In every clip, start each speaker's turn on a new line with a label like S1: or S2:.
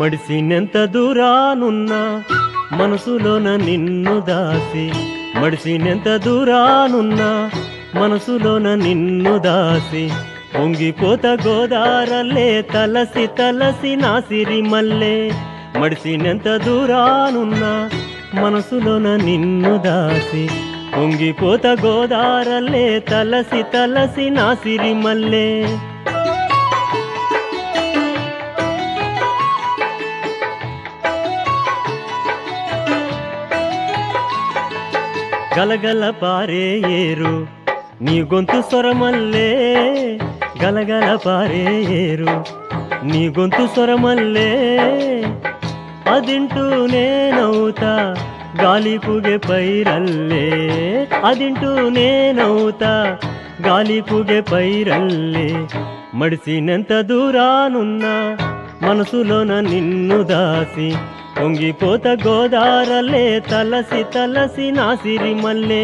S1: మడిసినెంత దూరానున్నా మనసులోన నిన్ను దాసి, మడిసినెంత దూరానున్నా మనసులోన నిన్ను దాసి, పొంగిపోత గోదారల్లే తలసి తలసి నా సిరిమల్లే. మడిసినెంత దూరానున్నా మనసులోన నిన్ను దాసి, పొంగిపోత గోదారల్లే తలసి తలసి నా సిరిమల్లే. గలగల పారే ఏరు నీ గొంతు స్వరమల్లే, గలగల పారే ఏరు నీ గొంతు స్వరమల్లే. అదింటూ నేనవుతా గాలి పుగే పైరల్లే, అదింటూ నేనవుతా గాలి పుగే పైరల్లే. మడిసినెంత దూరానున్నా మనసులోన నిన్ను దాసి, పొంగిపోత గోదారల్లే తలసి తలసి నా సిరిమల్లే.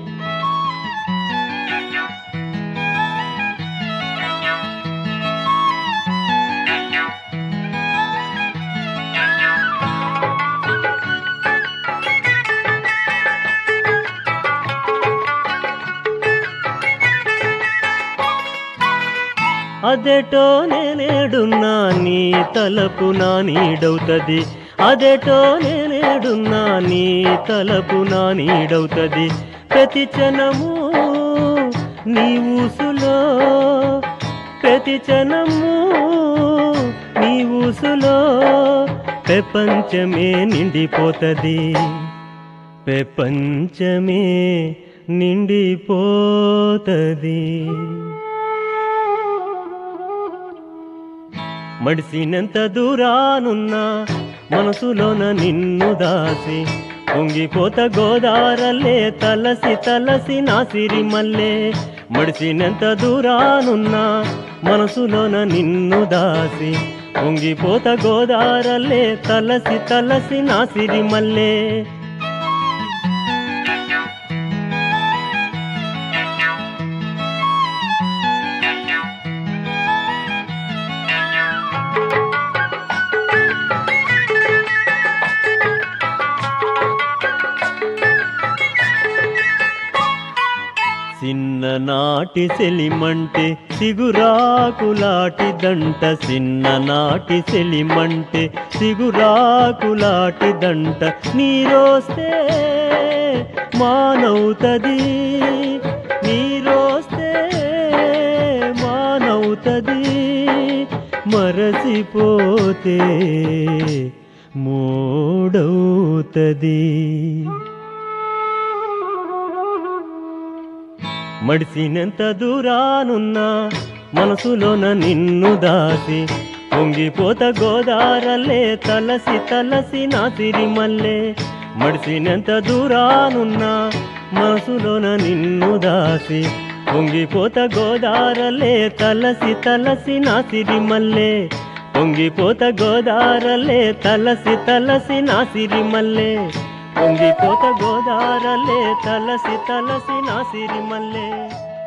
S1: అదేటో నేనేడున్నా నీ తలపు నా నీడవుతది, అదేటో నేనేడున్నా నీ తలపు నా నీడవుతది. ప్రతి క్షణము నీ ఊసులో, ప్రతి క్షణము నీ ఊసులో ప్రపంచమే నిండిపోతది, ప్రపంచమే నిండిపోతది. మడిసినెంత దూరానున్నా మనసులోన నిన్ను దాసి, పొంగిపోత గోదారల్లే తలసి తలసి నా సిరిమల్లే. మడిసినెంత దూరానున్నా మనసులోన నిన్ను దాసి, పొంగిపోత గోదారల్లే తలసి తలసి నా సిరిమల్లే. చిన్ననాటి సెలిమంటే సిగురాకులాటిదంట, చిన్ననాటి సెలిమంటే సిగురాకులాటిదంట. నీరోస్తే మానవుతది, నీరోస్తే మానవుతది. మరచిపోతే మూడవుతది. మడిసినెంత దూరానున్నా మనసులోన నిన్ను దాసి, పొంగిపోత గోదారల్లే తలసి తలసి నా సిరిమల్లే. మడిసినెంత దూరానున్నా మనసులోన నిన్ను దాసి, పొంగిపోత గోదారల్లే తలసి తలసి నా సిరిమల్లే. పొంగిపోత గోదారల్లే తలసి తలసి నా సిరిమల్లే. పొంగిపోత గోదారల్లే తలసి తలసి నా సిరిమల్లే.